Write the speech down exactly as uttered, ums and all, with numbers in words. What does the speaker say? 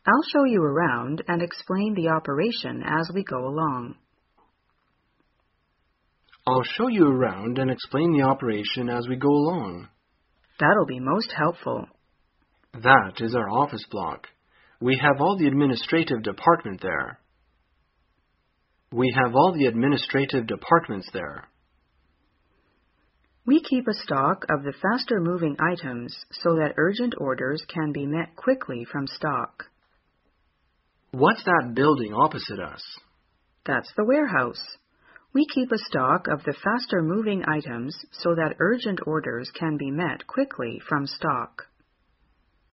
I'll show you around and explain the operation as we go along. I'll show you around and explain the operation as we go along. That'll be most helpful. That is our office block. We have all the administrative department there. We have all the administrative departments there. We keep a stock of the faster-moving items so that urgent orders can be met quickly from stock. What's that building opposite us? That's the warehouse. We keep a stock of the faster-moving items so that urgent orders can be met quickly from stock.